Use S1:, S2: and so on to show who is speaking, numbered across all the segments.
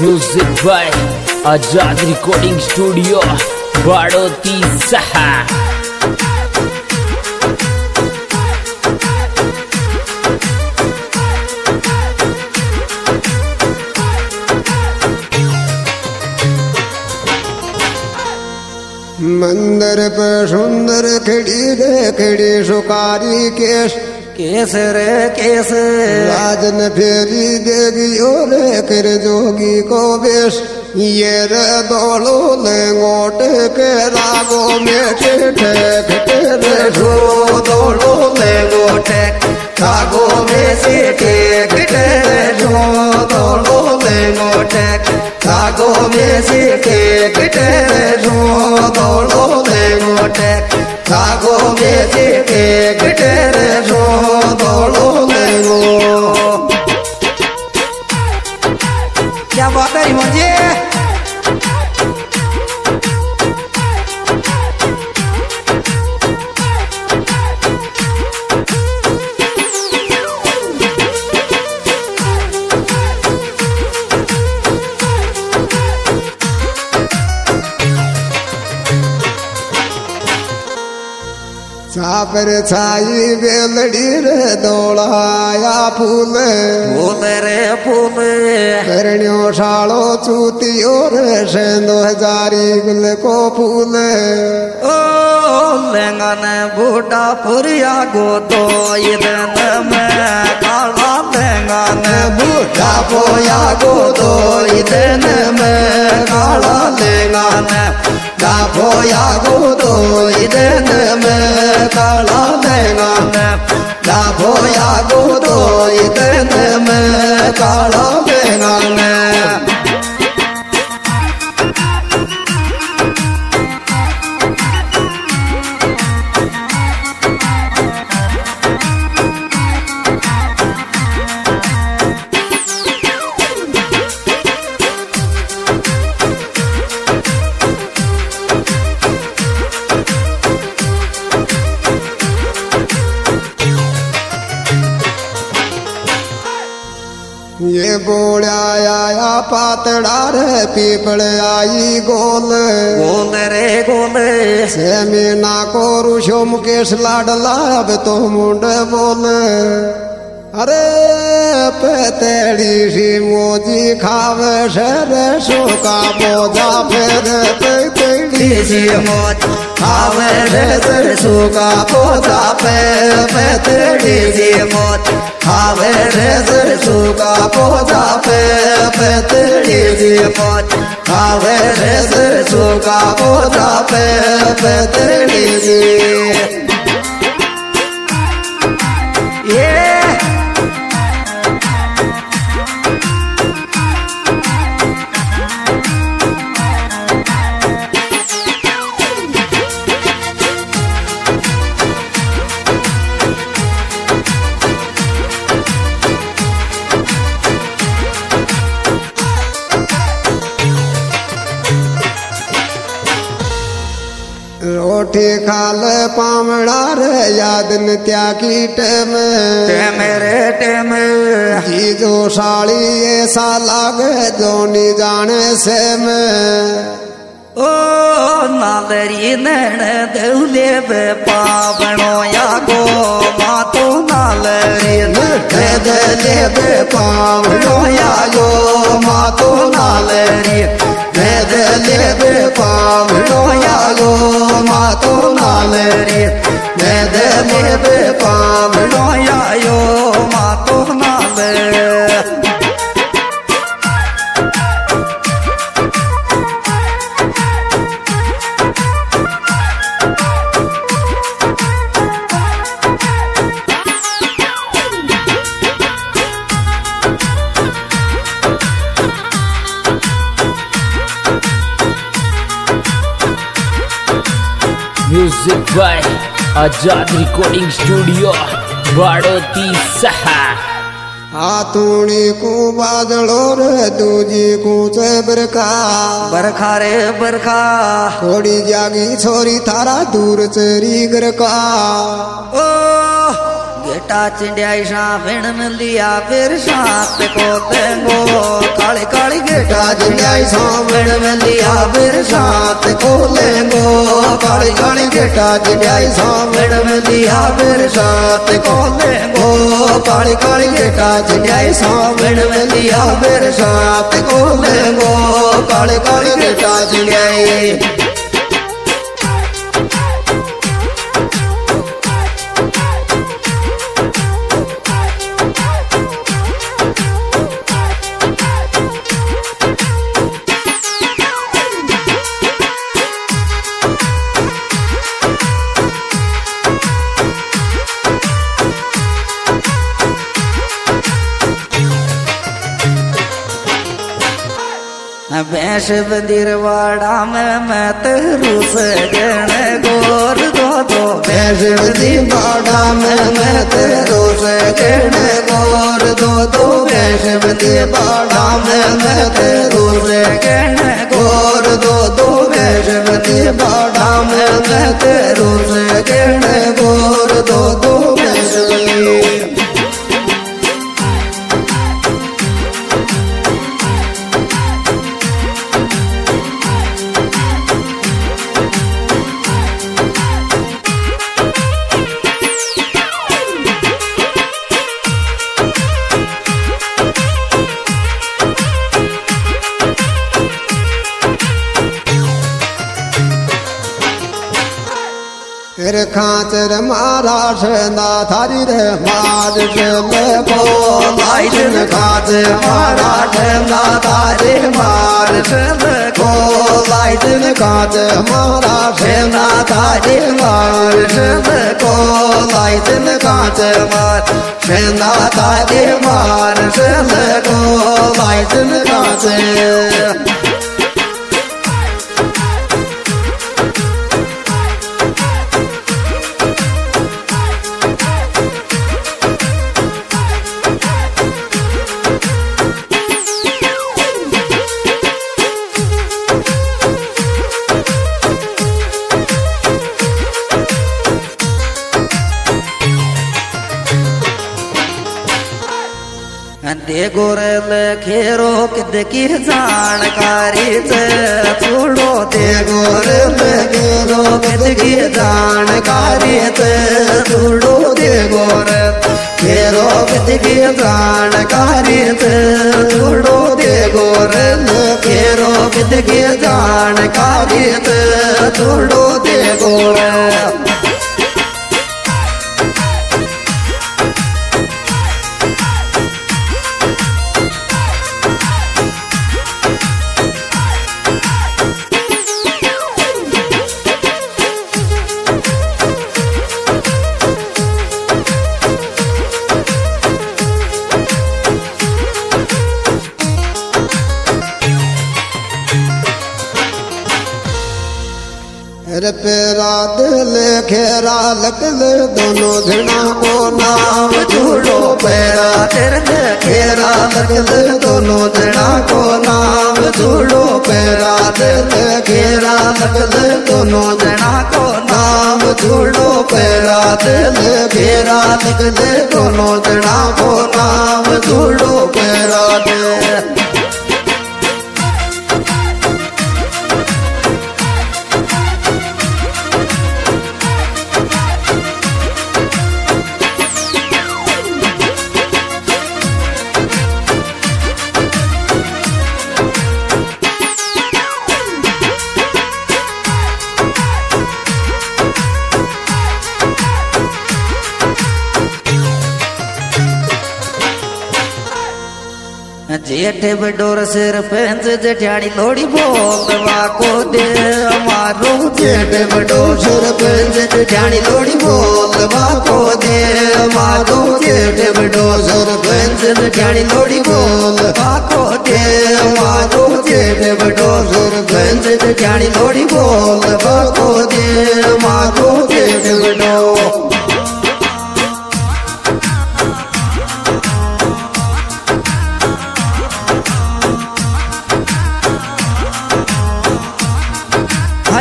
S1: Music by Azad recording studio Badoti सहा।
S2: मंदिर पर सुंदर खड़ी रे खड़ी सुकारी केस
S3: केस रे केस
S2: राजन फेरी देगी और कर जोगी को बेस ये रे दौड़ो लेंगोट के रागो में ठेक रे
S3: रो दौड़ो लेंगोट रागो में से टेक रो दौड़ो लेंगोट रागो में से टेक रो दौड़ो लेंगोट रागो में से टेक रो दौड़ो लेंगो। क्या बात है मुझे
S2: छापर छाई बेलड़ी रे दौड़ाया फूल
S3: फूल रे फूल
S2: करण्यो शालो चूतियो रे सेंदो हजारी गुल को फूल
S3: ओ लेंगन बूढ़ा पुरिया गो तो इधन में काला लेंगन बूढ़ा पोया गो तो इधन में काला लेंगन पोया गो तो इधन में काला लेंगन पोया गो तो इधन में काला लेंगन।
S2: ये बोलिया आया पातड़ा रे पीपल आई गोल
S3: गोल रे गोल
S2: से मीना को रुशो मुकेश लाडला अब तो मुंड बोल अरे पेतेड़ी सी मोजी खावे शरे सुका मोजा फिर पेतेड़ी
S3: सी मोज खावे रे सुका मोजा पे पेतेड़ी सी मोज खावे रे सुका मोजा पे पेतेड़ी सी मोज खावे रे सुका मोजा पे पेतेड़ी सी
S2: रोटी खाल पामड़ा रे याद नित्या की टेम
S3: रे टेम
S2: जी जो साड़ी ऐसा लागे जो नी जाने से में
S3: ओ नालरी नैन दौले बे पावनो या गो मातो नालरी दौले बे पावनो या गो मातो नालरी दौले बे पावनो या गो मातो नालरी दौले बे पावनो या यो मातो नालरी।
S1: Music by Azad recording studio Badoti सहा।
S2: हाथूणी को बादलो रे दूजी को बरखा
S3: बरखा रे बरखा
S2: थोड़ी जागी छोरी थारा दूर चरी गरका
S3: ओ गेटा चिंडिया सा फिर लिया फिर साथ को देंगो काली काली
S2: गेटा जंगाई सावण में लिया बरसात को लेंगो काली काली गेटा जंगाई सावण में लिया बरसात को लेंगो काली काली गेटा जंगाई सावण में लिया बरसात को लेंगो काली काली गेटा जंगाई
S3: भैंस बदिरवाड़ा में मैं तेरू से गण गोर दो
S2: भैंस बदिरवाड़ा में मैं तेरू से गण गोर दो भैंस बदिरवाड़ा में मैं तेरू से गण गोर दो भैंस बदिरवाड़ा में मैं तेरू से गण गोर दो भैंस तेरे खाचर मारा सेना थारी रे मार से मैं बोलाइन खाचर मारा सेना थारी मार से मैं बोलाइन खाचर मारा सेना थारी मार से मैं बोलाइन खाचर मार सेना थारी मार से मैं बोलाइन खाचर
S3: दे गोरल खेरो किद की जानकारी से छोड़ो
S2: दे गोरल खेरो किद की जानकारी से छोड़ो दे गोरल खेरो किद की जानकारी से छोड़ो दे गोरल खेरो किद की जानकारी से छोड़ो दे गोरल पेरा दिल खेरा लगल दोनों जना को नाम जोड़ो पेरा दिल खेरा लगल दोनों जना को नाम जोड़ो पेरा दिल खेरा लगल दोनों जना को नाम जोड़ो पेरा दिल खेरा लगल दोनों जना को नाम जोड़ो पेरा दिल
S3: जेठ बडोर सिर पेंच जेठानी लोड़ी बोलवा को दे मारो
S2: जेठ बडोर सिर पेंच जेठानी लोड़ी बोलवा को दे मारो जेठ बडोर सिर पेंच जेठानी लोड़ी बोलवा को दे मारो जेठ बडोर सिर पेंच जेठानी लोड़ी बोलवा को दे मारो जेठ बडोर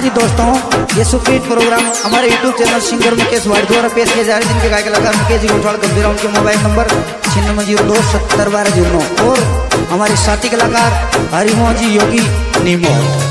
S3: जी दोस्तों, ये सुपरहिट प्रोग्राम हमारे यूट्यूब चैनल सिंगर मुकेश वाइट द्वारा पेश किया जा रहा है, जिनके गायक कलाकार मुकेश जी गोठवाल गंभीर, उनके मोबाइल नंबर 9602 70 1209 और हमारे साथी कलाकार हरिमोहन जी योगी नीमो।